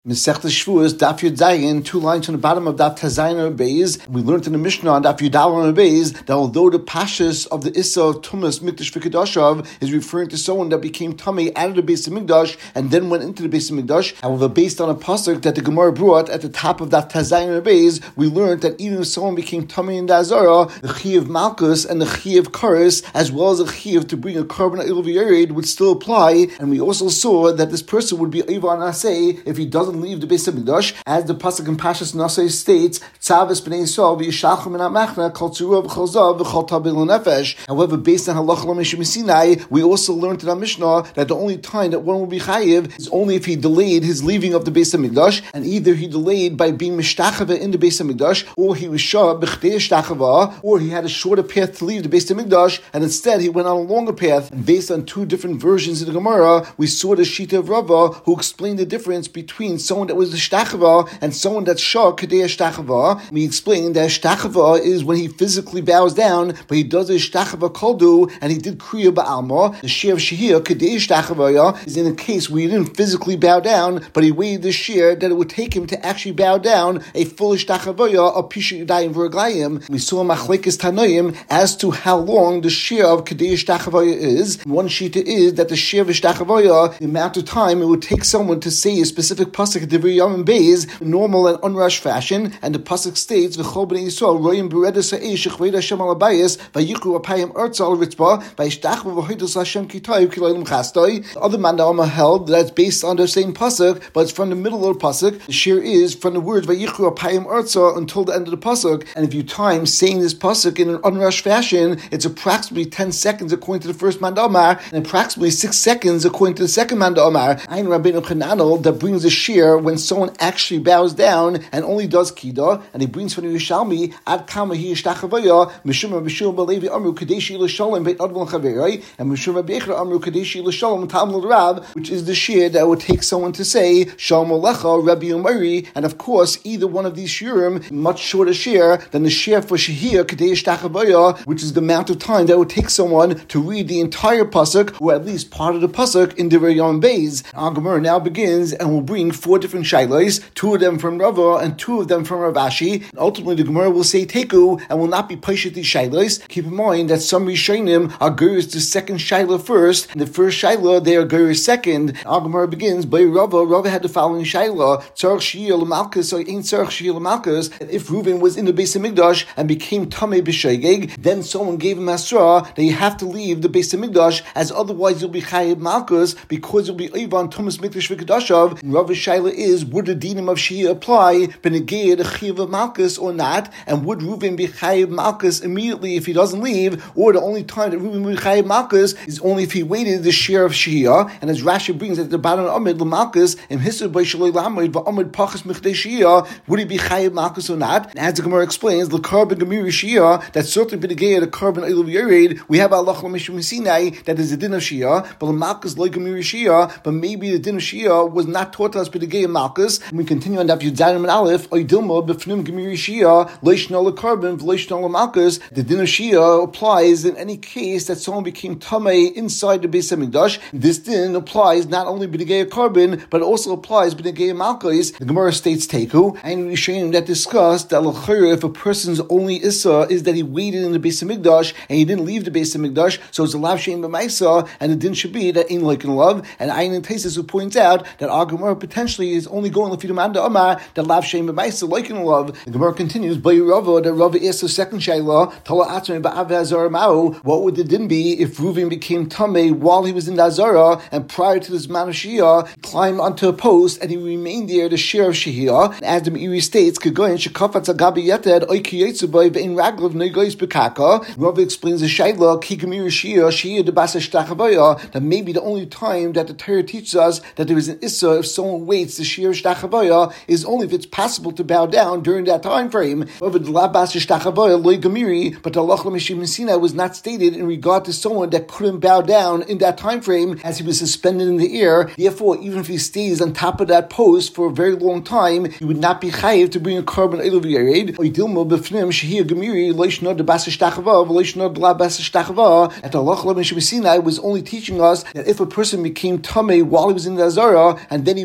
Masechta Shavuos, Daf Yud Zayin, 2 lines from the bottom of Daf Tazayin Beis. We learned in the Mishnah on Daf Yud Daled Beis that although the pashas of the Issa of Tumas Mikdash V'Kedashav is referring to someone that became tummy out of the Beis Hamikdash and then went into the Beis Hamikdash, however, based on a pasuk that the Gemara brought at the top of Daf Tazayin Beis, we learned that even if someone became tummy in the Azara, the Chi of Malchus and the Chi of Karis, as well as the Chi to bring a carbon Ilviyarid, would still apply. And we also saw that this person would be Eivar Naseh if he doesn't leave the Beis Hamikdash, as the pasuk in Pashas Naseh states, "Tzavis b'nei Yisrael v'yishalchem min ha'machna kol tzurah v'chol zav v'chol tabil nefesh." However, based on Halacha L'Mishum Sinai, we also learned in our Mishnah that the only time that one will be chayiv is only if he delayed his leaving of the Beis Hamikdash, and either he delayed by being mishtachava in the Beis Hamikdash, or he was shah b'chdei shtachava, or he had a shorter path to leave the Beis Hamikdash, and instead he went on a longer path. And based on two different versions of the Gemara, we saw the Shita of Rava, who explained the difference between someone that was the shtachava and someone that's shah kadei shtachava. We explained that shtachava is when he physically bows down, but he does a shtachava koldu, and he did kriya ba'alma. The shir of shehir kadei shtachava is in a case where he didn't physically bow down, but he weighed the shir that it would take him to actually bow down a full shtachava of pisha yudayim v'raglayim. We saw machlekes tanoim as to how long the shir of kadei shtachava is. One shita is that the shir of shtachava, the amount of time it would take someone to say a specific pasuk at the very Yom Beis, normal and unrushed fashion, and the pasuk states, "V'chol b'nei Yisrael royim b'redas ha'esh shechved Hashem al habayis v'yikru apayim arza al ritzba v'yishtachvu v'hoidus Hashem kitayv kilayim chastoi." The other man held that's based on the same pasuk, but it's from the middle of the pasuk. The shir is from the words v'yikru apayim arza until the end of the pasuk, and if you time saying this pasuk in an unrushed fashion, it's approximately 10 seconds according to the first man Omar, and approximately 6 seconds according to the second man Omar. Ein Rabbeinu Chananel that brings a shir when someone actually bows down and only does kida, and he brings from the Yerushalmi ad kama hi yishtachavaya mishum Rabbi Balevi amru kadeshi l'shalom beit advan chaverei, and mishum Rabbi Echra amru kadeshi l'shalom tam l'rav, which is the shir that would take someone to say shalom alecha Rabbi Umari. And of course, either one of these shirim much shorter shir than the shir for shehir kadesh tachavaya, which is the amount of time that would take someone to read the entire pasuk, or at least part of the pasuk in the Yom Beis. Our Gemara now begins and will bring 4 different shaylos, 2 of them from Rava and 2 of them from Rav Ashi. Ultimately, the Gemara will say teku and will not be paishet these shaylos. Keep in mind that some Rishonim are gurus the second shayla first, and the first shayla they are gurus second. Our Gemara begins by Rava. Rava had the following shayla: tzarich shiyah l'malchus or ain't tzarich shiyah l'malchus. If Reuven was in the Beis Hamikdash and became tamei b'shoigeg, then someone gave him asra that you have to leave the Beis Hamikdash, as otherwise you'll be chayiv malchus because you'll be Eivan Tumas Mikdash V'Kedashav. Rava's shaila is, would the dinim of Shia apply b'negei the Chiyav of Malchus or not? And would Reuven be Chayiv Malchus immediately if he doesn't leave? Or the only time that Reuven would be Chayiv Malchus is only if he waited the share of Shia? And as Rashi brings at the bottom of Amid L'Malchus, Im Hisud by Shaloi L'Amid V'Amid Pachas Michdei Shia, would he be Chayiv Malchus or not? And as the Gemara explains, L'Kar B'Gemiri Shia, that's certainly b'negei the Kar B'Eilav Yered. We have Allah L'Mishum Sinai that is the din of Shia, but L'Malchus Lo Gemiri Shia, but maybe the din of Shia was not taught to us by the gay Malchus. And we continue on Daf Yud Zayin and Aleph. Oidilma b'fnim gemiri Shia leishna lekarbon v'leishna lemalchus. The din of Shia applies in any case that someone became tamei inside the Beis Hamikdash. This din applies not only by the gay carbon, but also applies by the gay Malchus. The Gemara states teku, and we show that discussed that l'chayr if a person's only issa is that he waited in the Beis Hamikdash and he didn't leave the Beis Hamikdash, so it's a lav shein b'maisa, and the din should be that ain't like in love. And Ayin Taisus who points out that our Gemara potentially is only going to feed him under Amar that lav shein b'maisa like in love. The Gemara continues by Rava that Rava asked the second shayla Tala Atzmei ba'av Azara Ma'u. What would the din be if Reuven became tamei while he was in the Azara and prior to this man of Shia climbed onto a post and he remained there the share of Shia? As the Meiri states, Kegoyin shekafat agabi yeted oiki yetzubai ve'in raglov negois bekaka. Rava explains the shayla kigamir Shia the basa shtachavaya, that maybe the only time that the Torah teaches us that there is an issa if someone waits the shir shtachavaya is only if it's possible to bow down during that time frame. However, the labas shtachavaya loy gamiri, but the Allah L'Mishum Sinai was not stated in regard to someone that couldn't bow down in that time frame as he was suspended in the air. Therefore, even if he stays on top of that post for a very long time, he would not be chayiv to bring a carbon Eilav Yered. Oidilma b'fnim shehir gamiri loishna the bas shtachava v'loishna the labas shtachava. At the Allah L'Mishum Sinai was only teaching us that if a person became tamei while he was in the Azara and then he waited the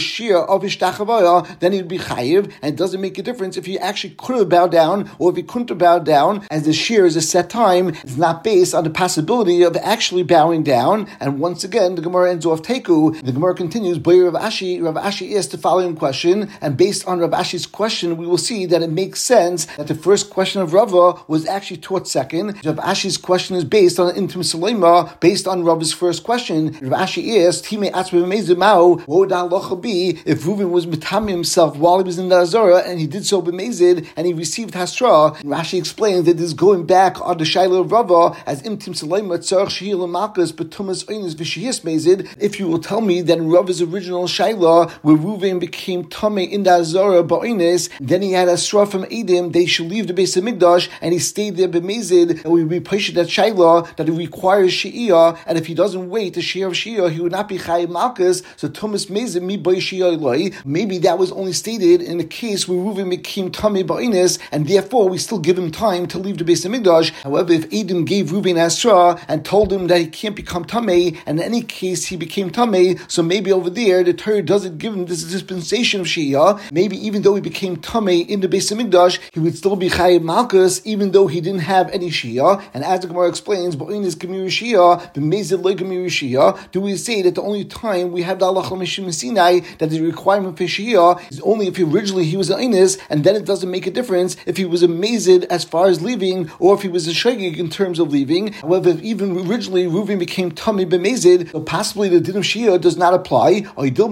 shear of Ishtachavaya, then he'd be chayiv, and it doesn't make a difference if he actually could have bowed down or if he couldn't have bowed down, as the shear is a set time. It's not based on the possibility of actually bowing down. And once again, the Gemara ends off teku. The Gemara continues, by Rav Ashi asked the following question, and based on Rav Ashi's question, we will see that it makes sense that the first question of Rava was actually taught second. Rav Ashi's question is based on Intim Salema, based on Rava's first question. Rav Ashi asked, Time Atzma B'mezid Mao, what would the halacha be if Reuven was mitami himself while he was in the Azara, and he did so b'mezid, and he received Hasra? Rashi explains that this is going back on the Shaila of Rava, as Intim Salema Tzarech Shehil Malkus B'tumas Einis V'Shehis Mezid. If you will tell me that in Rava's original Shaila, where Reuven became Tamei in the Azara Ba'Einis, then he had Hasra from Edim, they should leave the Beis Hamikdash, and he stayed there b'mezid, and we replace that Shaila that it requires She'iyah, and if he doesn't wait the She'iyah of She'iyah, he would not be Chayiv Malkus. So Tumas Mezid mi B'Ei She'iyah Eloi. Maybe that was only stated in the case where Reuven became Tamei Ba'Einis, and therefore we still give him time to leave the Beis Hamikdash. However, if Edim gave Reuven Hasra and told him that he can't become Tamei, and in any case he became Tamei, so maybe over there the Torah doesn't give him this dispensation of She'iyah. Maybe even though he became Tamei in the Beis Hamikdash, he would still be Chayiv Malkus, even though he didn't have any She'iyah. And as the Gemara explains, Ba'Einis Gemir She'iyah, B'mezid Lo Gemir She'iyah, do we say that the only time we have the halacha Mishim Sinai, that the requirement for She'iyah is only if originally he was an Einis, and then it doesn't make a difference if he was a Mezid as far as leaving, or if he was a Shegig in terms of leaving. However, if even originally Reuven became Tamei b'mezid, so possibly the din of She'iyah does not apply. Or do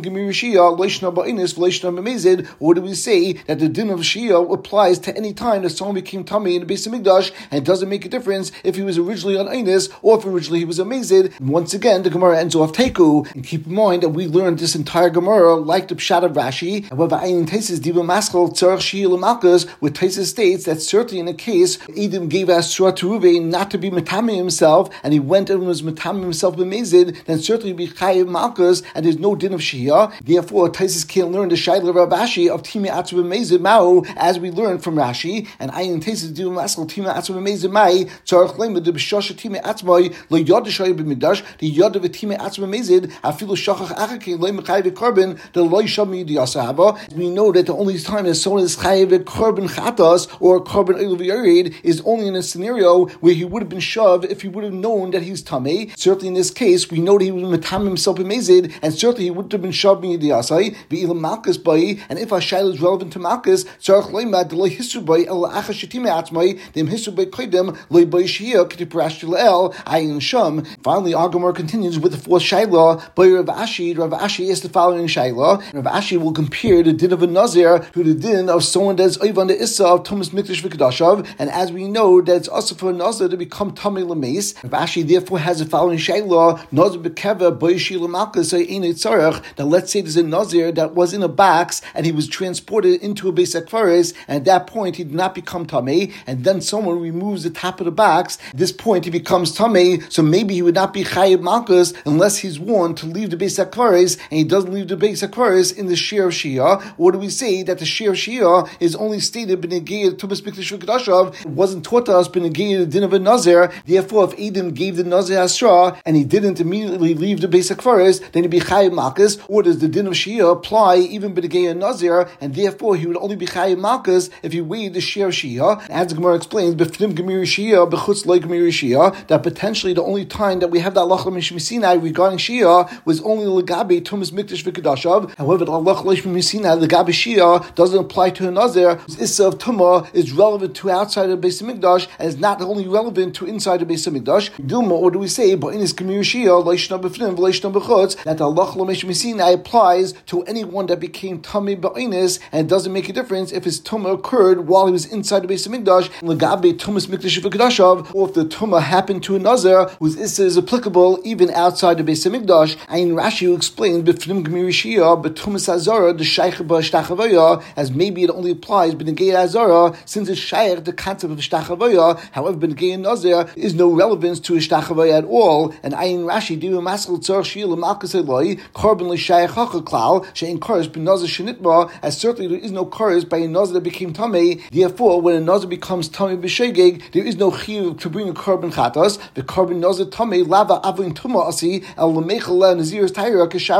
we say that the din of She'iyah applies to any time that someone became Tamei in the Beis Hamikdash, and it doesn't make a difference if he was originally an Einis or if originally he was a Mezid? Once again, the Gemara ends off teku. And keep in mind that we learned this entire Gemara like the Pshat of Rashi. However, Ayin Taisis Diba Maschal Tzarech She'iyah L'Malkus, where Taisis states that certainly in a case Edom gave Asra to Reuven not to be Matami himself, and he went and was Matami himself b'mezid, then certainly be Chayiv Malkus, and there's no din of She'iyah. Therefore, Taisis can't learn the Shaila of Rav Ashi of Time Atzma B'mezid Mao, as we learned from Rashi. And Ayin Taisis Diba Maschal Time Atzma B'mezid Mai Tzarech Leimud the B'Shosha Time Atzmai Lo Yod Shayim B'Mikdash the Yod of Time Atzma B'mezid Afilu Shachach Achake Lo Mechayiv Korban the Lo Yisham Yidiyasahava. We know that the only time that someone is Chayiv Korban Chatas or Korban Eilu V'Yared is only in a scenario where he would have been shoved if he would have known that he's Tamei. Certainly in this case, we know that he was Matam himself b'mezid, and certainly he wouldn't have been shoved in Yidiyasai V'ilam Malkus Bai. And if our Shaila is relevant to Malkus, Tzarech Leimad the Lo Hisu Bai El Acha Shetime Atzmai Dem Hisu Bai Koidem Lo Bai She'iyah K'Tiparash L'El Ayin Sham. Finally, our Gemara continues with the fourth Shaila by Rav Ashi. Rav Ashi is the following Shaila. Rav Ashi will compare the din of a Nazir to the din of someone that is Oivan the Issa of Tumas Mikdash V'Kedashav. And as we know that it's also for a Nazir to become Tamei L'Meis, Rav Ashi therefore has the following Shaila: Nazir B'Keva Bai She'iyah L'Malkus Einei Tzarech. Now let's say there's a Nazir that was in a box and he was transported into a Beis Hakvaris, and at that point he did not become Tamei, and then someone removes the top of the box. At this point he becomes Tamei, so maybe he would not be Chayiv Malkus unless he's warned to leave the Beis Hakvaris, and he doesn't leave the Beis Hakvaris in the Shear of She'iyah. Or do we say that the Shear of She'iyah is only stated B'negei Tumas Mikdash V'Kedashav? It wasn't taught to us B'negei the din of a Nazir. Therefore, if Edom gave the Nazir Asra and he didn't immediately leave the Beis Hakvaris, then he'd be Chayiv Malkus. Or does the din of She'iyah apply even B'negei a Nazir, and therefore he would only be Chayiv Malkus if he weighed the Shear of She'iyah? As the Gemara explains, B'fnim Gemir She'iyah B'chutz Lo Gemir She'iyah, that potentially the only time that we have the halacha Mishim Sinai regarding She'iyah was only L'gabe Tumas Mikdash V'Kedashav. However, the halacha Mishim Sinai L'gabe She'iyah doesn't apply to a Nazir whose Issa of Tumah is relevant to outside of the Beis Hamikdash and is not only relevant to inside the Beis Hamikdash. Dilma, or do we say Ba'Einis Gemir She'iyah Leishna B'fnim V'Leishna B'chutz, that the halacha Mishim Sinai applies to anyone that became Tamei Ba'Einis, and it doesn't make a difference if his Tumah occurred while he was inside the Beis Hamikdash, L'gabe Tumas Mikdash V'Kedashav, or if the Tumah happened to a Nazir whose Issa is applicable even outside the Beis Hamikdash. And Rashi who explained B'fnim Gemir She'iyah B'tumas Azara the Shaykh B'Shtachavaya, as maybe it only applies B'negei Azara since it's Shaykh the concept of Shtachavaya. However, B'negei Nazir is no relevance to Shtachavaya at all. And Ayin Rashi Diva Maskal Tzarech She'iyah L'Malkus Eloi Korban L'Shaykh Klal She'in Kares B'Nazir Shenitma, as certainly there is no Kares by a Nazir that became Tamei. Therefore, when a Nazir becomes Tamei B'Shegeg, there is no chiyuv to bring a Korban Chatas. The Korban Nazir Tamei Lava Avin Tuma Asi El Lemechel Nazir's Taira Kesham Chusri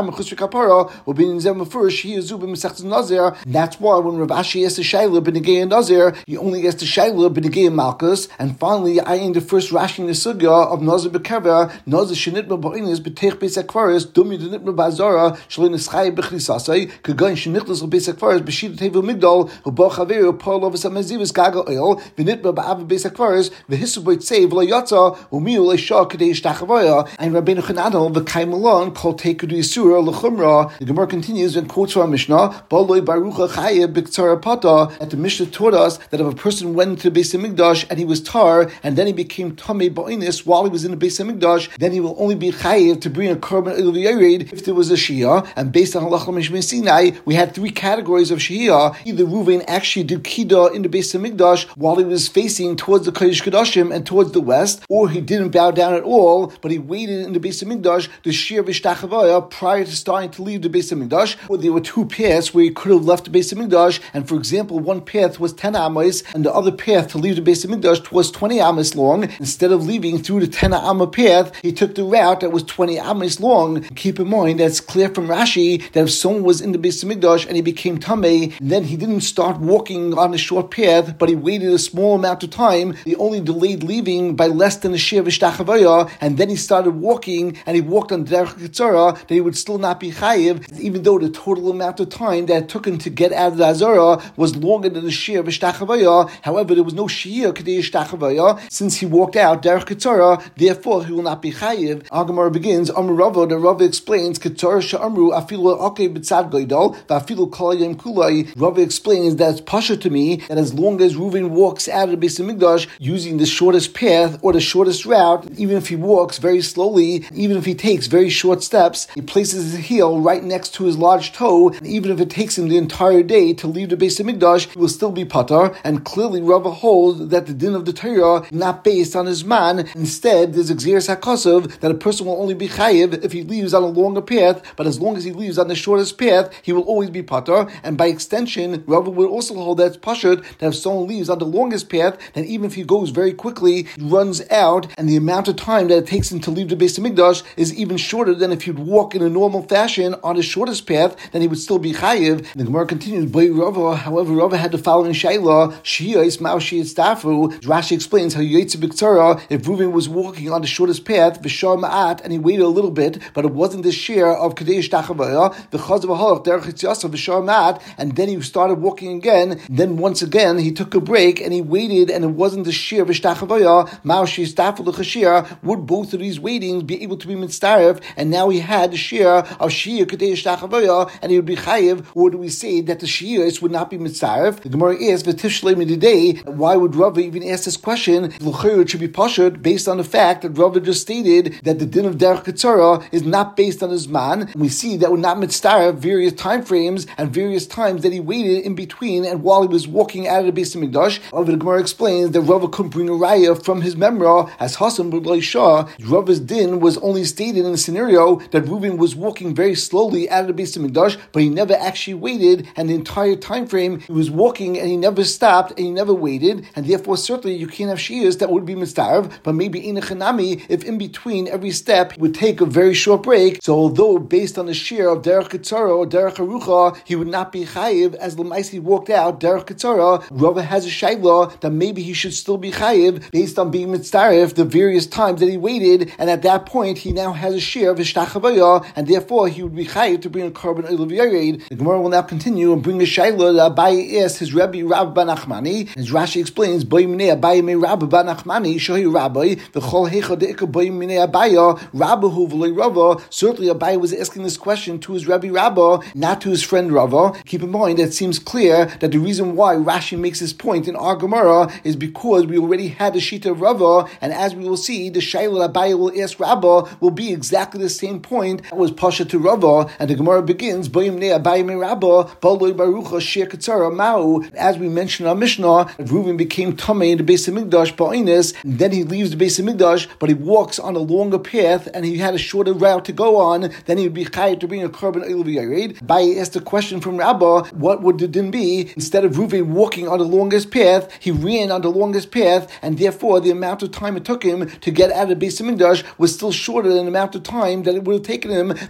kapara, or being zem first, he is ubim mesachtas nazir. That's why when Rav Ashi asked the Shaila b'negei nazir, he only asked the Shaila b'negei malchus. And finally, I in the first Rashi in the sugya of nazir b'kever, nazir shenitma ba'inus b'teich beis hakvaris, dumi denitma ba'azara, shalin eschai b'chlisasai, kagan shenichlas beis hakvaris b'shida tevel migdal, u'bo chaveru parlo v'samazivus gaga oil, v'nitma ba'av beis hakvaris, v'hisu b'tzei v'layatza, u'miu le'shah kadei shtachavaya, and Rabbeinu Chananel v'kaim alon kol teikudu yisura l'chumra. The Gemara continues and quotes from our Mishnah, Baloi barucha chayev b'ktzara pata, that the Mishnah taught us that if a person went into the Beis HaMikdash and he was tar, and then he became tamei ba'inis while he was in the Beis HaMikdash, then he will only be chayev to bring a korban oil v'yared if there was a shia. And based on halacha mishmei Sinai, we had three categories of shia. Either Reuven actually did kida in the Beis HaMikdash while he was facing towards the Kodesh Kodashim and towards the west, or he didn't bow down at all, but he waited in the Beis HaMikdash to shir v'shtachavaya prior to starting to leave the Beis HaMikdash. Or there were two paths where he could have left the Beis HaMikdash, and for example, one path was 10 amos, and the other path to leave the Beis HaMikdash was 20 amos long. Instead of leaving through the 10 amma path, he took the route that was 20 amos long. Keep in mind that it's clear from Rashi that if someone was in the Beis HaMikdash and he became tamei, then he didn't start walking on the short path, but he waited a small amount of time. He only delayed leaving by less than a shir v'shtachavaya, and then he started walking, and he walked on derech kitzara, that he would still not be chayiv, even though the total amount of time that it took him to get out of the azara was longer than the shir v'shtachavaya. However, there was no shir k'dei shtachavaya. Since he walked out derech kitzara, therefore he will not be chayiv. Agamar begins, Amar Rava, the Rava explains, kitzara she'amru afilu akei b'tzad goydal, v'afilu kol yom kulai. Rava explains that it's pasha to me that as long as Reuven walks out of the Beis HaMikdash using the shortest path or the shortest route, even if he walks very slowly, even if he takes very short steps, he places his heel right next to his large toe, and even if it takes him the entire day to leave the Beis HaMikdash, he will still be patar. And clearly Rava holds that the din of the Torah is not based on his man. Instead, there's exeris hakosov that a person will only be chayiv if he leaves on a longer path, but as long as he leaves on the shortest path, he will always be patar. And by extension, Rava will also hold that it's pashut that if someone leaves on the longest path, then even if he goes very quickly, runs out, and the amount of time that it takes him to leave the Beis HaMikdash is even shorter than if he'd walk in a normal fashion on the shortest path, then he would still be chayiv. The Gemara continues, by Rava, however, Rava had the following shayla, shiyos mao shiyos stafu. Rashi explains how yotze b'ktzara, if Reuven was walking on the shortest path, v'shar ma'at, and he waited a little bit, but it wasn't the share of kadesh tachavaya, v'chaz v'halach derech yitzasa v'shar ma'at, and then he started walking again. Then once again he took a break and he waited, and it wasn't the shir v'shtachavaya, mao shiyos stafu l'chashir. Would both of these waitings be able to be mitzaref? And now he had the shir of shir kadesh tachavaya, and he would be chayiv. Or do we say that the shirs would not be mitzaref? The Gemara asks, v'tifshlei today, why would Rava even ask this question? L'chayr, it should be pashut based on the fact that Rava just stated that the din of derech kitzara is not based on his man. And we see that would not mitzaref various time frames and various times that he waited in between and while he was walking out of the Beis HaMikdash. However, the Gemara explains that Rava couldn't bring a raya from his memra as Hasan b'loi shah. Rava's din was only stated in the scenario that Reuven was walking very slowly out of the Beis HaMikdash, but he never actually waited, and the entire time frame he was walking and he never stopped and he never waited, and therefore certainly you can't have shias that would be mitzaref. But maybe in a chanami, if in between every step he would take a very short break, so although based on the shir of derech kitzara or derech harucha, he would not be chayiv as l'maisi walked out derech kitzara. Rava has a shayla that maybe he should still be chayiv based on being mitzaref the various times that he waited, and at that point he now has a shir of hishtachavaya, and therefore he would be chayiv to bring a korban oil v'yared. The Gemara will now continue and bring a shayla that Abaye asked his Rebbe Rabbi Bar Nachmani. As Rashi explains, Boimnei Abaye me Rabbi Bar Nachmani shohi Rabbi v'chol heicha deika Boimnei Abaye Rabbahu v'loi Rava. Certainly Abaye was asking this question to his Rebbe Rabba, not to his friend Rava. Keep in mind that it seems clear that the reason why Rashi makes this point in our Gemara is because we already had the shita of Rava, and as we will see, the shayla Abaye will ask Rabba will be exactly the same point that was pasha to Rava. And the Gemara begins, Boimnei Abaye me Rabba baloi barucha shir kitzara ma'u. As we mentioned in our Mishnah, Reuven became tamei in the Beis HaMikdash ba'inus, and then he leaves the Beis HaMikdash, but he walks on a longer path and he had a shorter route to go on, then he would be chayav to bring a korban oil v'yared. Abaye asked a question from Rabba, what would the din be? Instead of Reuven walking on the longest path, he ran on the longest path, and therefore the amount of time it took him to get out of the Beis HaMikdash was still shorter than the amount of time that it would have taken him by walking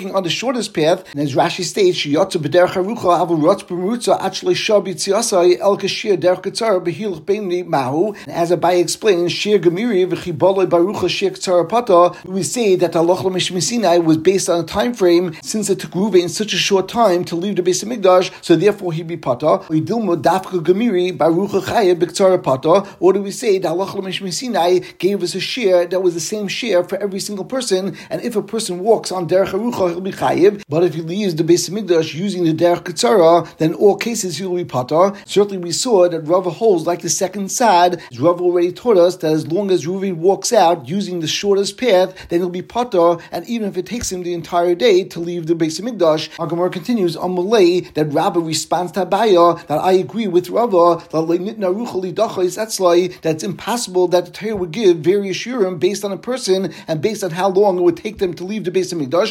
walking on the shortest path, and as Rashi states, Shiyotzu b'derech harucha havu rotz b'merutza at shleisha b'tziasai el kashir derech katzara b'hilch beini mahu. And as Abai explains, shir gemiri v'chiboloi barucha shir katzara pata, we say that the halacha l'mishmei Sinai was based on a time frame, since it took Reuven such a short time to leave the Beis Hamikdash, so therefore he'd be pata. Or Dilma dafka gemiri barucha chayev b'katzara pata. Or do we say that halacha l'mishmei Sinai gave us a shir that was the same shir for every single person, and if a person walks on derech harucha, he'll be chayev. But if he leaves the Beis Hamikdash using the derech katzara, then in all cases he will be pata. Certainly we saw that Rava holds like the second sad. Rava already taught us that as long as Reuven walks out using the shortest path, then he'll be pata, and even if it takes him the entire day to leave the Beis Hamikdash. Our Gemara continues on Malay that Rabba responds to Abaya that I agree with Rava that it's impossible that the Torah would give various shurim based on a person and based on how long it would take them to leave the Beis Hamikdash.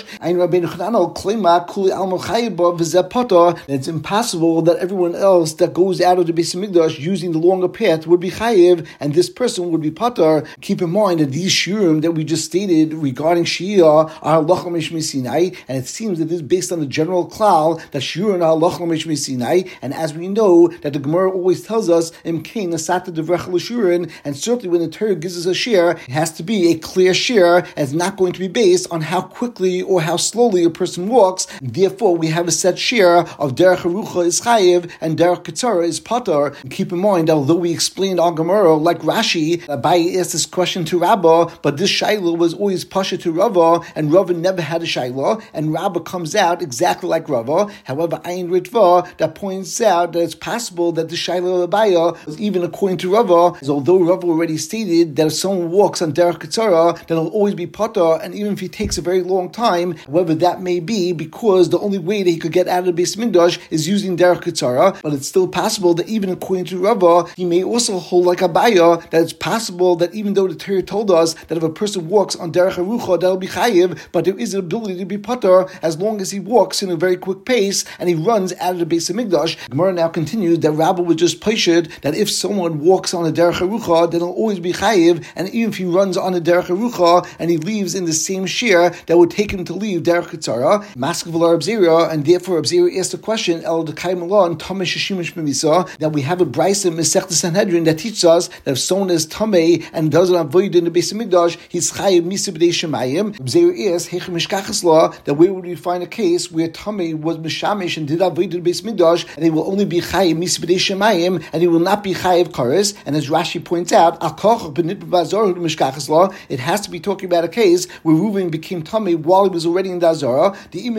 It's impossible that everyone else that goes out of the Beis Hamikdash using the longer path would be chayiv, and this person would be patar. Keep in mind that these shurim that we just stated regarding Shia are halacha mishmei Sinai, and it seems that this is based on the general klal that shurim are halacha mishmei Sinai. And as we know that the Gemara always tells us imkein asata devrech l'shurin, and certainly when the Torah gives us a shir, it has to be a clear shir, and it's not going to be based on how quickly or how slowly a person walks. Therefore, we have a set shir of derech harucha is chayiv and derech katzara is patar. And keep in mind, although we explained our Gemara like Rashi, Abai asked this question to Rabbah, but this shayla was always pasha to Rava, and Rava never had a shayla, and Rabbah comes out exactly like Rava. However, Ayin Ritva that points out that it's possible that the shayla of Abaya was even according to Rava, as although Rava already stated that if someone walks on derech katzara, then it'll always be patar, and even if he takes a very long time, however that may be because the only way that he could get out of the Beis Hamikdash is using derech katzara, but it's still possible that even according to Rava, he may also hold like Abaya, that it's possible that even though the Torah told us that if a person walks on derech harucha, that'll be chayiv, but there is an ability to be patar as long as he walks in a very quick pace and he runs out of the Beis Hamikdash. Gemara now continues that Rabba was just paishid that if someone walks on a derech harucha, then he'll always be chayiv, and even if he runs on a derech harucha and he leaves in the same shir that would take him to leave derech katzara, maskav Rab Zera, and therefore Rab Zera asked the question El Dekai Malon Tamish Shimish B'Misa, that we have a brayso in Masechta Sanhedrin that teaches us that if someone is tamei and doesn't avoid in the Beis Hamikdash, he's chayiv misa b'dei shemayim. Rab Zera asked Hechem Mishkachas law, that where would we find a case where tamei was mishamish and did avoid in the Beis Hamikdash, and he will only be chayiv misa b'dei shemayim, and he will not be chayiv kares. And as Rashi points out, it has to be talking about a case where Reuven became tamei while he was already in the Azara.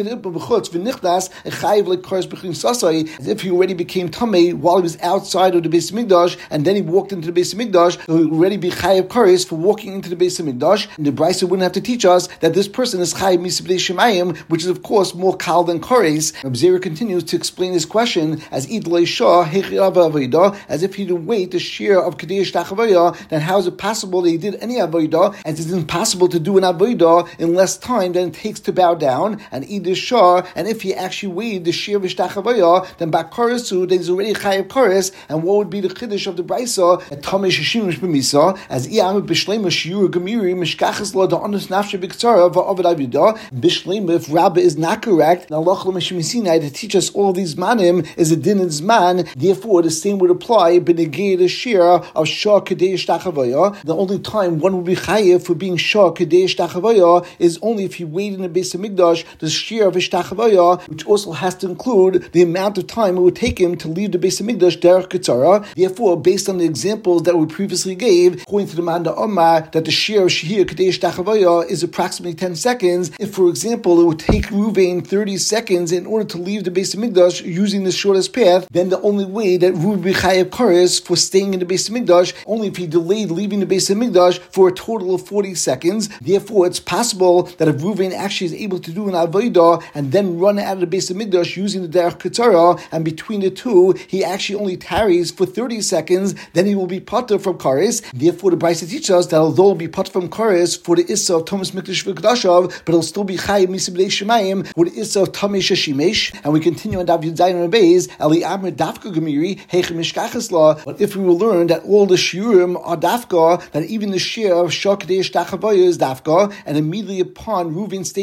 As if he already became tamei while he was outside of the Beis Hamikdash, and then he walked into the Beis Hamikdash, so he would already be chayiv kares for walking into the Beis Hamikdash. And the brayso wouldn't have to teach us that this person is chayiv misa b'dei shemayim, which is of course more kal than kares. Reb Zera continues to explain his question as idlei shah hechirav avodah, as if he didn't wait the shir of kadesh tachavaya. Then how is it possible that he did any avodah? As it's impossible to do an avodah in less time than it takes to bow down. And idlei shah, and if he actually weighed the shir v'shtachavaya, then bakarasu, then he's already chayiv kares. And what would be the chiddush of the brayso at tamei shishimish b'misa as iyam b'shleima shiur gemiri mishkachas lo da'anus nafshe b'ktzara va'avad avodah b'shleima. If Rabba is not correct, now halacha l'mishmei Sinai to teach us all these manim is a din in zman. Therefore, the same would apply b'negei the shir of shah kadesh tachavaya. The only time one would be chayiv for being shah kadesh tachavaya is only if he waited in the Beis Hamikdash the shir of ishtachavaya, which also has to include the amount of time it would take him to leave the Beis Hamikdash derech katzara. Therefore, based on the examples that we previously gave, according to the Manda Omar, that the shir of shehir kadesh tachavaya is approximately 10 seconds. If, for example, it would take Reuven 30 seconds in order to leave the Beis Hamikdash using the shortest path, then the only way that Reuven would be chayiv kares for staying in the Beis Hamikdash, only if he delayed leaving the Beis Hamikdash for a total of 40 seconds. Therefore, it's possible that if Reuven actually is able to do an avodah and then run out of the Beis Hamikdash using the derech katzara, and between the two, he actually only tarries for 30 seconds, then he will be patur from kares. Therefore, the brayso teaches us that although he'll be patur from kares for the issa of Thomas Mikdash v'Kedashav, but he'll still be chayiv misa b'dei shemayim with the issa of tamei sheshimesh. And we continue on Daf Yud Zayin and Beis Eli Amr Dafka Gemiri Hechem Mishkachas law. But if we will learn that all the shiurim are dafka, that even the shir of shah kadesh tachavaya is dafka, and immediately upon Reuven staying in the Beis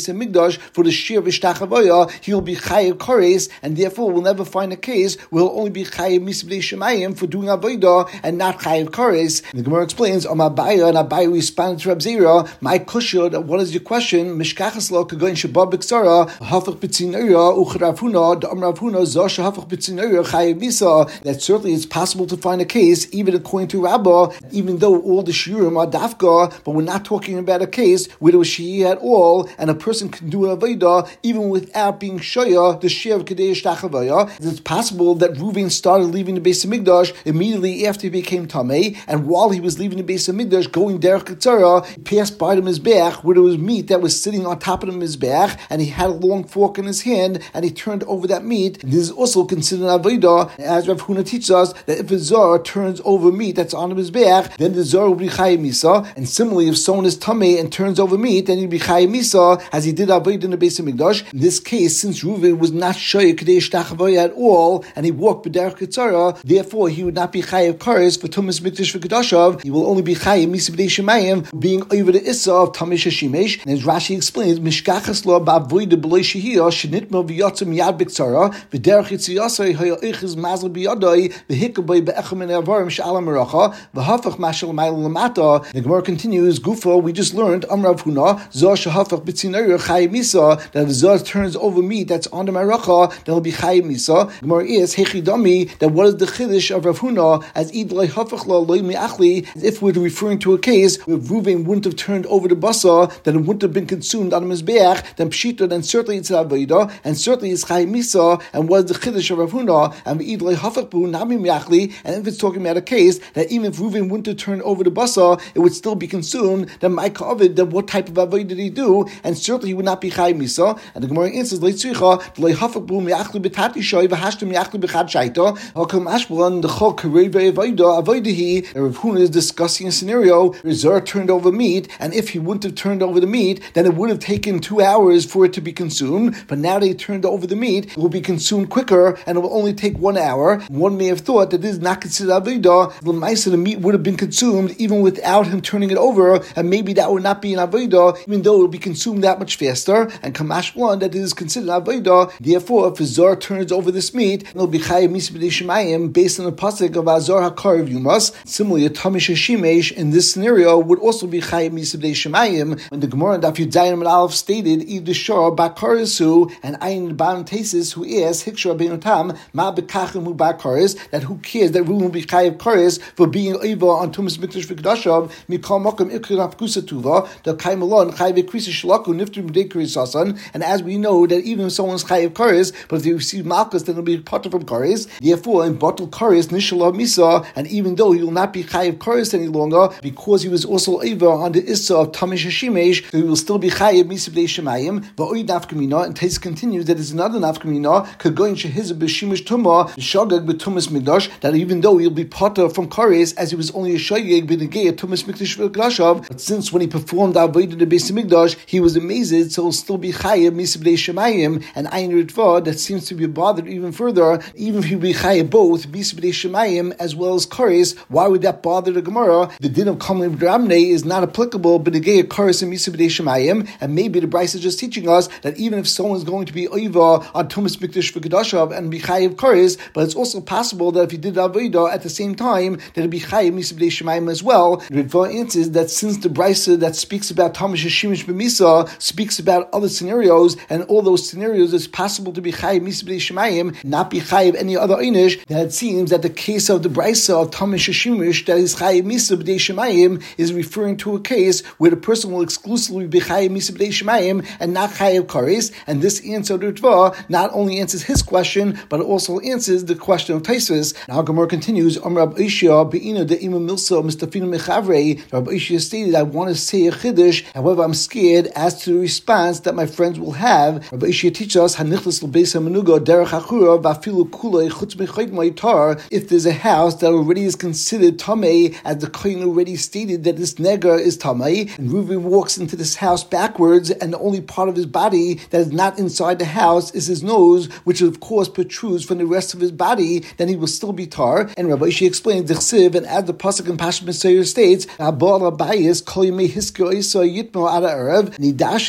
Beis Hamikdash for the Shir V'Shtachavaya, he will be Chayiv Kares, and therefore we'll never find a case where he'll only be Chayiv Misa B'nei Shemayim for doing Avodah and not Chayiv Kares. The Gemara explains, Abaya, and Abaya responded to Rab Zera, my kushya, what is your question? Mishkachas lo kagoin shabab b'ksara, hafach b'tzinaya, uchravhuna, da'am ravhuna, zosh hafach b'tzinaya, chayiv misa. That certainly it's possible to find a case, even according to Rabbah, even though all the shiurim are dafka, but we're not talking about a case where there was shiur at all, and a person can do an avodah even without being shoya, the shiur of kadesh tachavaya. It's possible that Reuven started leaving the Beis Hamikdash immediately after he became tamei, and while he was leaving the Beis Hamikdash, going derech Ketzara, he passed by the mizbeach where there was meat that was sitting on top of the mizbeach, and he had a long fork in his hand, and he turned over that meat. This is also considered avodah, as Rav Huna teaches us that if a zar turns over meat that's on the mizbeach, then the zar will be chayiv misa. And similarly, if someone is tamei and turns over meat, then he'll be chayiv misa, as he did avodah in the Beis Hamikdash. In this case, since Reuven was not shoyeh kadesh tachavaya at all, and he walked b'derech Ketzara, therefore he would not be chayiv kares for tumas mikdash v'kedashav. He will only be chayiv misa b'nei shemayim, being over the issa of tamish hashimesh. And as Rashi explains, mishkachas lo ba'avodah b'loi shehiyah shenitma v'yatzim yad b'ktzara v'derech yitziyasai haya eichiz mazel b'yadai v'hikabay be'echem and avarim she'ala meracha v'hafach mashal ma'il lamata. The Gemara continues, Gufa, we just learned Amrav Huna zah shehafach b'tzinayir chayiv misa, that if zah turns over meat that's on the meracha, then it'll be chayiv misa. The Gemara is hechidami, that what is the chiddush of Rav Huna as id loy hafach lo loy mi'achli, as if we're referring to a case where Reuven wouldn't have turned over the basa, then it wouldn't have been consumed on the mizbeach, then pshita, then certainly it's avodah, and certainly it's chayiv misa. And what is the chiddush of Rav Huna? And id loy hafach bu nami mi'achli, and if it's talking about a case that even if Reuven wouldn't have turned over the basa, it would still be consumed, then my kavid, then what type of avodah did he do? And certainly he would not be chayiv misa. And the Gemara answers, leitzricha loy hafach bu mi'achli b'tati shoy v'hashtem mi'achli b'chad shaita hakol mashbalan the chol karei ve'avodah avodah he. Rav Huna is discussing a scenario where Zar turned over meat, and if he wouldn't have turned over the meat, then it would have taken 2 hours for it to be consumed. But now that he turned over the meat, it will be consumed quicker, and it will only take 1 hour. One may have thought that this is not considered avodah. The meat would have been consumed even without him turning it over, and maybe that would not be an avodah, even though it will be consumed that much faster. And kamash one, that it is considered avodah. Therefore, if a Zar turns over this meat, it will be chayiv misa b'nei shemayim based on the pasuk of Azar HaKarev Yumas. Similarly, a tamish hashimesh in this scenario would also be chayiv misa b'nei shemayim. When the Gemara in Daf Yud Zayin and Aleph stated, "Id shor bakaresu," and Ayin Ban Tesis who asked Hikshar ben Tam ma bekachim hu bakares, that who cares that Reuven will be chayiv kares for being over on tumas mikdash v'kedashav mikol makom ikra nafkusa tuva the kaimalon chayiv krisa shlaku niftu b'dei krisasan. And as we know that even if someone's chayiv kares, but if they receive malchus, then it'll be potter from kares. Therefore, in batul kares nishalah misa, and even though he will not be chayiv kares any longer, because he was also over on the issa of tamish hashimesh, so he will still be chayiv misa b'nei shemayim. Va'oi nafkamina, and Tais continues that it's another nafkamina kagoin shehiz b'shimish tumah shagag b'tumas mikdash, that even though he'll be potter from kares as he was only a shagag b'negei tumas mikdash v'kedashav, but since when he performed avodah in the Beis Hamikdash he was amazed, so he'll still be chayiv misa b'nei shemayim. And Ayin Ritva, that seems to be bothered even further, even if he be chayiv both misa b'nei shemayim as well as kares, why would that bother the Gemara? The din of kamlim b'ramnei is not applicable b'negei kares and misa b'nei shemayim, and maybe the Bryce is just teaching us that even if someone's going to be over on tumas mikdash v'kedashav and be chayiv kares, but it's also possible that if he did avodah at the same time, that it'd be chayiv misa b'nei shemayim as well. Ritva answers that since the Bryce that speaks about tamish hashimish b'misa speaks about other scenarios, and all those scenarios it's possible to be chayiv misa b'nei shemayim, not be chayiv any other einish, that it seems that the case of the Brisa of tamish hashimish that is chayiv misa b'nei shemayim is referring to a case where the person will exclusively be chayiv misa b'nei shemayim and not chayiv kares. And this answer to Ritva not only answers his question, but it also answers the question of Taisus. Now Gemara continues, Rab Ishia be'ina de'ima milsa mistafina mechavrei. Rab Ishia stated, I want to say a chiddush, however I'm scared as to the response that my friends will have. Rab Ishia teaches us, hanichlas l'beis hamenuga derech achura v'afilu kulei chutz mechayt maitar. If there's a house that already is considered tamei, as the kohen already stated that this neger is tamei, and Reuven walks into this house backwards, and the only part of his body that is not inside the house is his nose, which of course protrudes from the rest of his body, then he will still be tar. And Rabbi Ishia explains the chsiv, and as the pasuk in Pashas Mesorah states, Abal Abayis kol yemei hisker isa yitmo ada erev, Nidashin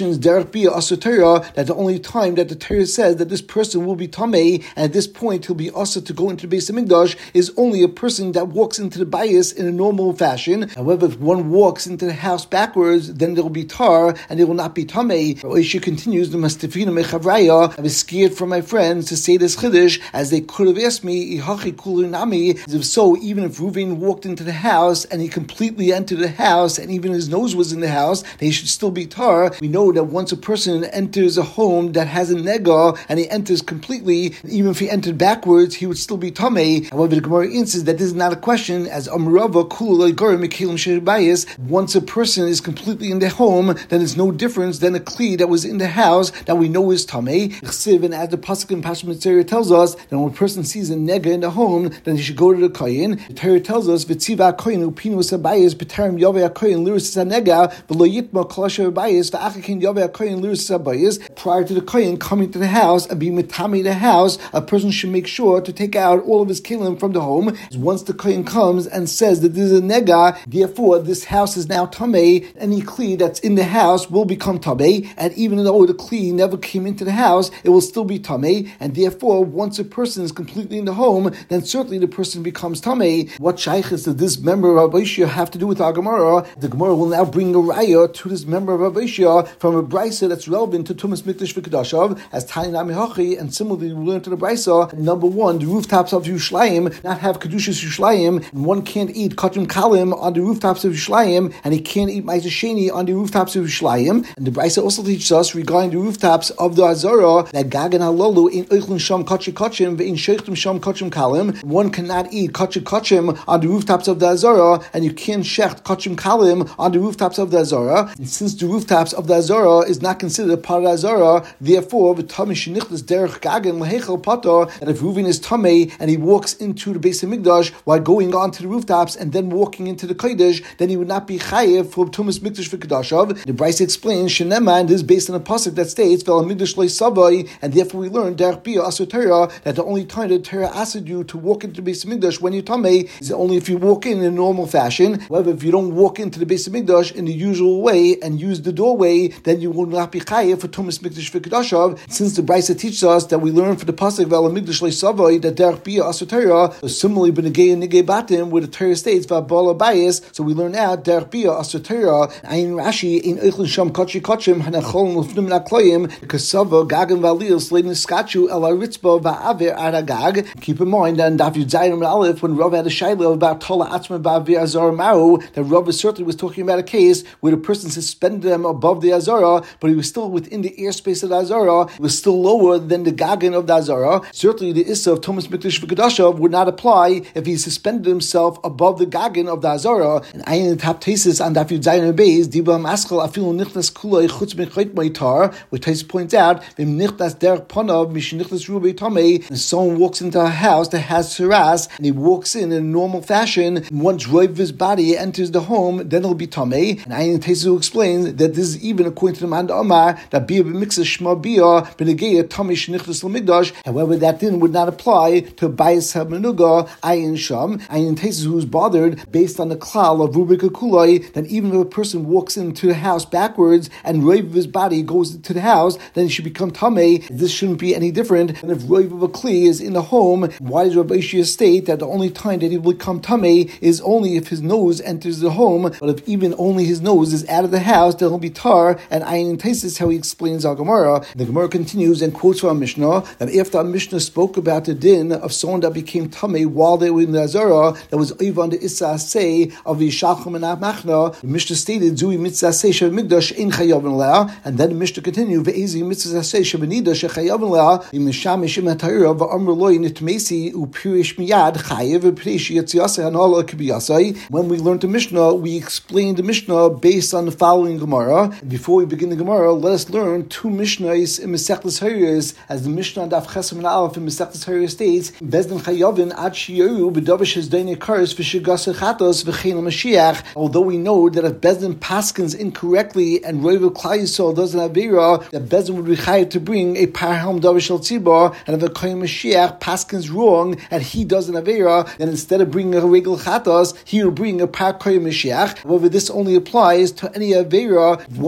explains derech bia asur Torah that the only time that the Torah says that this person will be tamei and at this point he'll be asur to go into the Beis Hamikdash is only a person that walks into the bayis in a normal fashion. However, if one walks into the house backwards, then there will be tar and it will not be tamei. She continues, the mastifina mechavraya. I was scared for my friends to say this chiddush as they could have asked me, ihachi kulunami. If so, even if Reuven walked into the house and he completely entered the house and even his nose was in the house, they should still be tar. We know that once a person enters a home that has a nega and he enters completely, even if he entered backwards, he would still be tamei. However, the Gemara answers that this is not a question, as Amrava kula gorim mikelim shebayis. Once a person is completely in the home, then it's no difference than a kli that was in the house that we know is tamei. And as the pasuk in Parashat Mitzrayim tells us that when a person sees a nega in the home, then he should go to the kohen. The Torah tells us v'tziva kohen upinus habayis b'terem yovei kohen liris hanega v'lo yitma kolasher habayis v'achakin yovei kohen liris habayis. Prior to the kohen coming to the house and being mitami the house, a person should make sure to take out all of his kelim from the home. Once the kohen comes and says that this is a nega, therefore this house is now tamei, any kli that's in the house will become tamei, and even though the kli never came into the house, it will still be tamei, and therefore once a person is completely in the home, then certainly the person becomes tamei. What shaykhs does this member of Rabbi Ishia have to do with our Gemara? The Gemara will now bring a raya to this member of Rabbi Ishia from a brisa that's relevant to Tumas Mikdash v'Kedashav, as Tani Nami Hachi, and similarly we learn to the brisa. Number one, the rooftops of Yerushalayim not have Kedushas Yerushalayim, and one can't eat Kachim Kalim on the rooftops of Yerushalayim, and he can't eat Ma'aser Sheni on the rooftops of Yerushalayim. And the brisa also teaches us regarding the rooftops of the Azara that Gagan Halolu in Eichlin Sham Kachim Kachim ve'in Sheichtim Sham Kachim Kalim. One cannot eat Kachim Kachim on the rooftops of the Azara, and you can't shecht Kachim Kalim on the rooftops of the Azara. And since the rooftops of the Azara is not considered a part of the Azara, therefore the Tamei shenichnas derech Gagan lehechel pator, that if Reuven is Tamei and he walks into the Beis Hamikdash while going on to the rooftops and then walking into the Kodesh, then he would not be chayev for Tumas Mikdash v'Kedashav. The Brisa explains Shenema, and this is based on a pasuk that states Vel Hamikdash le'savai, and therefore we learn derech bia asur Torah that the only time the Torah asked you to walk into the Beis Hamikdash when you're Tamei is only if you walk in a normal fashion. However, if you don't walk into the Beis Hamikdash in the usual way and use the doorway, then you will not be chayev for Tumas Mikdash v'Kedashav. Since the Brisa teaches us that we learn for the pasuk Vel Hamikdash le'savai that derech bia asur Torah, similarly b'negei and negei batim where the Torah states v'abala bayis, so we learn out derech bia asur Torah. Ayin Rashi in Eichlin Sham Kachim Kachim hanachol l'fnim nakloyim kasava gagan v'alil slein skachu el haritzba va'aver aragag. Keep in mind that in Daf Yud Zayin and Aleph, when Rav had a shayla about Tola Atzma ba'aver azar ma'u, that Rav certainly was talking about a case where the person suspended him above the azara, but he was still within the airspace of the azara. It was still lower than the gagan of the azara. Certainly, the issa of Tumas Mikdash v'Kedashav would not apply if he suspended himself above the gagan of the azara. And Ayin Tap Tesis on Daf Yud Zayin Beis Diba Maskal Afilu Nichnas Kulay Chutz Mechayt Meitar, which Tesis points out Vim Nichnas Derech Panav Mishnichnas Rubei Tamei. And someone walks into a house that has saras and he walks in a normal fashion. And once Roiv his body enters the home, then it'll be Tamei. And Ayin Tesis explains that this is even according to the Man Omar that Bia B'Miksa Shma Bia B'Negeya Tamei Shnichnas L'Migdash. However, that then would not apply to Bayis HaMenuga Ayin Sham. Ayin Tesis, who's bothered based on the klal of Rubik Kulai, that even if a person walks into the house backwards and Roiv of his body goes to the house, then he should become Tamei. This shouldn't be any different than if Roiv of a Kli is in the home. Why does Rabbi Ishia state that the only time that he will become Tamei is only if his nose enters the home, but if even only his nose is out of the house, then he'll be tar? And Ayin Tesis how he explains our Gemara. The Gemara continues and quotes from our Mishnah that after our Mishnah spoke about the din of someone that became Tamei while they were in the Azara, that was over on the Issa Say of Yishachim and Machna, the Mishnah stated Zui Mitzvah Say Shemigdash in Chayavin La, and then the Mishnah continued Ve'ezi Mitzvah Say Shebenida Shechayavin La, Imisham Mishim Hatayra Va'amr Loi Nitmesi Upirish Miyad Chayev Upirish Yetziasai and Allah Kibiyasai. When we learned the Mishnah, we explained the Mishnah based on the following Gemara. And before we begin the Gemara, let us learn two Mishnahs in Mesechtes Haryos, as the Mishnah on Daf Chesam and Aleph in Mesechtes Haryos states Bezdin Chayavin Ad Shiyu B'Davish Hezdaini Karis V'Shigas Chatos V'Chein Mashiach. Although we know that if Bezdin paskins incorrectly and Roiv Klal Yisrael does an avera, that Bezdin would be chayav to bring a parham Davish al Tzibor, and if a Kohen Mashiach paskins wrong and he does an avera, then instead of bringing a regular chatos, he will bring a par Kohen Mashiach. However, this only applies to any avera. If one does that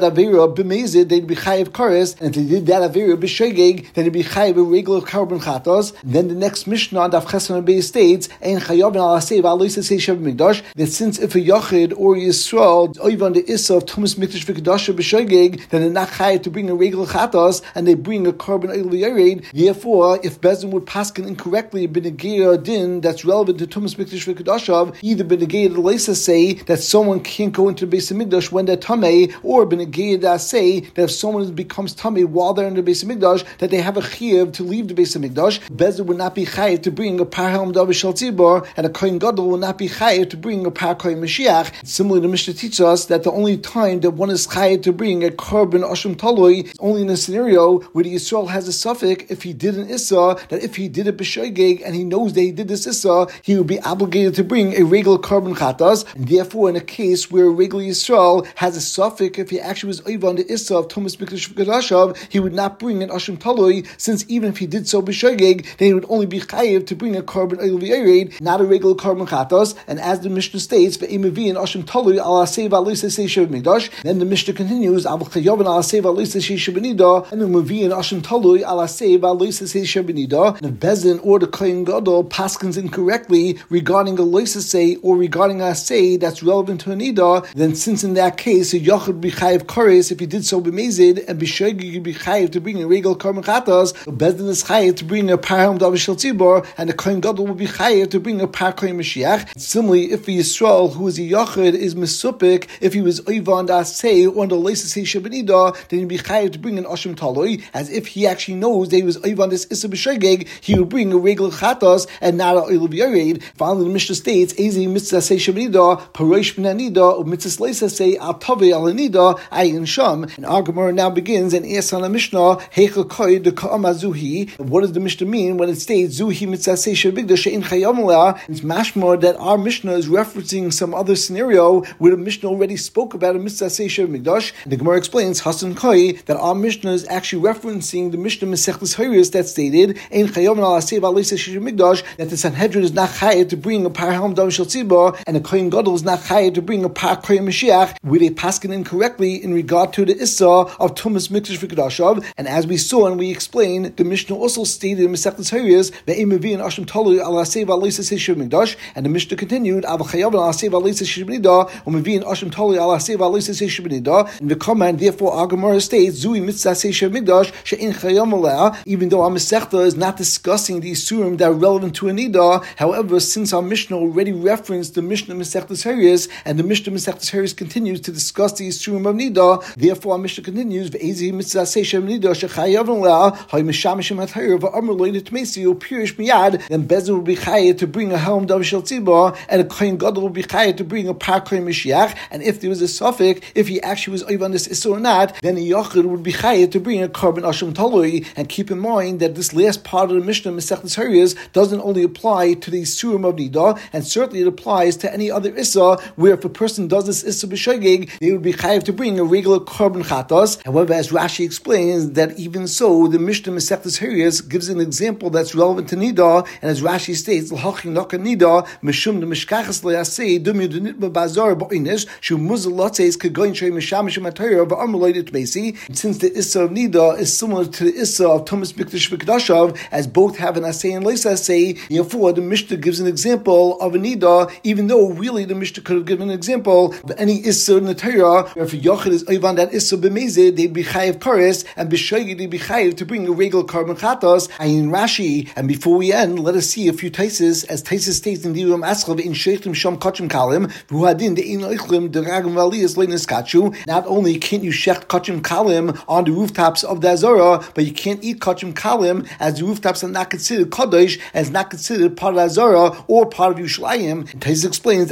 avera b'mezid, they'd be chayiv kares, and if they did that avera b'shogeg, then it'd be chayiv a regular korban chatos. Then the next Mishnah on Daf Chesron Beis states, ein chayav al aseh v'alois aseh shev mikdash, that since if a yachid or Yisrael oivan the issa of tumas mikdash v'kedasha b'shogeg, then they're not chayiv to bring a regular chatos, and they bring a korban oil v'yared. Therefore, if Bezin would paskin incorrectly b'negei din that's relevant to tumas mikdash v'kedashav, either b'negei the leisa say that someone can't go into the Beis Hamikdash when they're tamei, or b'negei that say that if someone becomes tamei while they're in the Beis Hamikdash, that they have a chiyuv to leave the Beis Hamikdash. Bezin would not be chayiv to bring a par helm davar shel tzibor, and a kohen gadol will not be chayiv to bring a par kohen Mashiach. Similarly, the Mishnah teaches us that the only time that one is chayiv to bring a korban ashum taloi is only in a scenario where the Yisrael has a suffix if he did an issa, that if he did it b'shogeg and he knows that he did this issa, he would be obligated to bring a regular korban chatas. And therefore, in a case where a regular Yisrael has a suffix, if he actually was over on the issa of tumas mikdash v'kedashav, he would not bring an ashum taloi, since even if he did so b'shogeg, then he would only be chayiv to bring a korban oil v'yared, not a regular korban chatas. And as the Mishnah states, ve'emavi an ashum taloi ala seiv alois aseh shev mikdash. Then the Mishnah continues, avol chayav ala seiv alois aseh shev benida, and the mavi an ashum taloi ala seiv alois aseh shev benida. And if Bezin or the kohen gadol paskins incorrectly regarding a lois aseh or regarding a aseh that's relevant to a nida, then since in that case a yachid would be chayiv kares if he did so b'mezid, and b'shogeg you'd be chayiv to bring a regular korban chatas, so Bezin is chayiv to bring a par helm davar shel tzibor, and the kohen gadol will be chayiv to bring a par kohen Mashiach. Similarly, if a Yisrael who is a yachid is misupik, if he was oiva on the aseh or on the lois aseh shebenida, then he'd be chayiv to bring an ashum taloi, as if he actually knows that he was oiva on this issa b'shogeg, he would bring a regular chatas and not a oil v'yared. Finally, the Mishnah states, ezi mitzvah aseh shebenida parosh b'nanida or mitzvah lois aseh al tavei al anida ayin sham. And our Gemara now begins and asks on the Mishnah, heichel koi de ka'ama zuhi. What does the Mishnah mean when it states zuhi mitzvah aseh shebenida she'in chayam aleh? It's mashmor that our Mishnah is referencing some other scenario where the Mishnah already spoke about a mitzvah aseh shebenida. And the Gemara explains Hasan koi that our Mishnah is actually referencing the Mishnah Masechtas Horayos that stated ein chayam al aseh v'alois aseh mikdash, that the Sanhedrin is not chayav to bring a par helm davar shel tzibor, and the kohen gadol is not chayav to bring a par kohen Mashiach, where they paskin incorrectly in regard to the issa of tumas mikdash v'kedashav. And as we saw and we explained, the Mishnah also stated in Masechtas Horayos ve'emavi an ashum taloi al aseh v'alois aseh shev mikdash, and the Mishnah continued avol chayav al aseh v'alois aseh shev benida u'mavi an ashum taloi al aseh v'alois aseh shev benida. And the comment therefore our Gemara states zui mitzvah aseh shev mikdash she'in chayam aleh, even though our Masechta is not discussing the isurim that are relevant to a nida. However, since our Mishnah already referenced the Mishnah Masechtas Horayos, and the Mishnah Masechtas Horayos continues to discuss the isurim of nida, therefore our Mishnah continues ve'ezi mitzvah aseh shev nida shechayav aleh hay mishamishim atayr va'amr lo yitmesi upirish miyad. Then Bezin will be chayav to bring a helm davar shel tzibor, and a kohen gadol will be chayav to bring a par kohen Mashiach. And if there was a suffix, if he actually was over on this issur or not, then a yachid would be chayav to bring a korban ashum taloi. And keep in mind that this last part of the Mishnah Masechtas Horayos doesn't only apply to the isurim of nida, and certainly it applies to any other issa where if a person does this issa b'shogeg, they would be chayav to bring a regular korban chatas. However, as Rashi explains, that even so, the Mishnah Masechtas Horayos gives an example that's relevant to nida, and as Rashi states, l'hachin naka nida mishum de mishkachas le'aseh dumi denitma bazar ba'inish shu muzal lotzeis kegoyin shay mishamishim atayr va'amr lo yitmesi. Since the issa of nida is similar to the issa of tumas mikdash v'kedashav, as both have an aseh and leis aseh, therefore the Mishnah gives an example of a nida, even though really the Mishnah could have given an example of any issa in the Torah where if a yachid is oivan that issa b'mezid, they'd be chayiv kares, and b'shogeg they'd be chayiv to bring a regular korban chatas. Ayin Rashi. And before we end, let us see a few taises, as taises states in the Divrei Maschil in sheichtim sham kachim kalim v'huadin de'in oichlim deragim v'aliyas le'neskachu. Not only can't you shecht kachim kalim on the rooftops of the Azara, but you can't eat kachim kalim, as the rooftops are not considered kadosh, as not considered part of Azara or part of Yushalayim. Taisus explains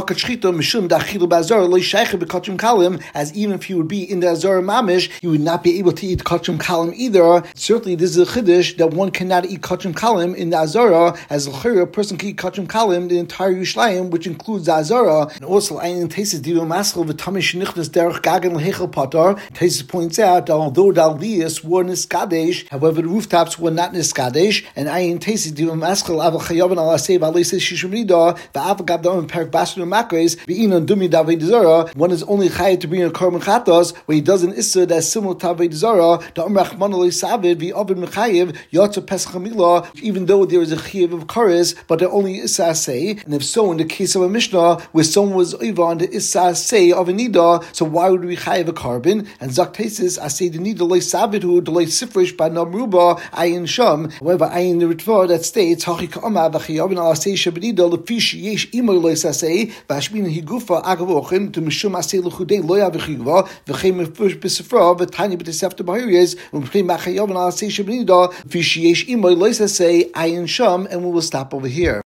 as even if you would be in the Azara mamish, you would not be able to eat kachim kalim either. Certainly, this is a chiddush that one cannot eat kachim kalim in the Azara, as a person can eat kachim kalim the entire Yushalayim, which includes the Azara. And also, Taisus Divrei Maschil v'tamei shenichnas derech gagan lehechel patar. Taisus points out that although the aliyas were niskadesh, however the rooftops were not niskadesh. And Ayin Taisus Divrei Maschil avol chayav al aseh v'alois aseh shev benida v'avol gab dam perik basur makres v'inon dumi davei zara. One is only chayav to bring a korban Korban Chatos, where he does an Issa that's similar to Avodah Zarah, the Rachmana lo Savid, v'Ovid Mechayev, Yotza Pesach Hamila, even though there is a Chiyav of Kares, but they're only Issa Say. And if so, in the case of a Mishnah, where someone was Oiva on the Issa Say of a Nida, so why would we Chayev a carbon? And Zaktesis, I say the Nida lo Savid, who lo Sifrish by Namruba, Ayin Sham. However, Ayin the Ritva that states, Hachi Ka'ama, v'Chiyav, and Al Say Shabedida, Lefish Yesh Imo lo Say, Vashmin Higufa, Agavochim, to Mishum Asay Luchudei, Loya v'Chiva, v'Chem B'Sifra, v'Tanya B'Tesefta Bahirias, v'M'Pnei Machayav, and Al Say Shabedida, Fish Yesh Imo lo Say, Ayin Sham, and we will stop over here.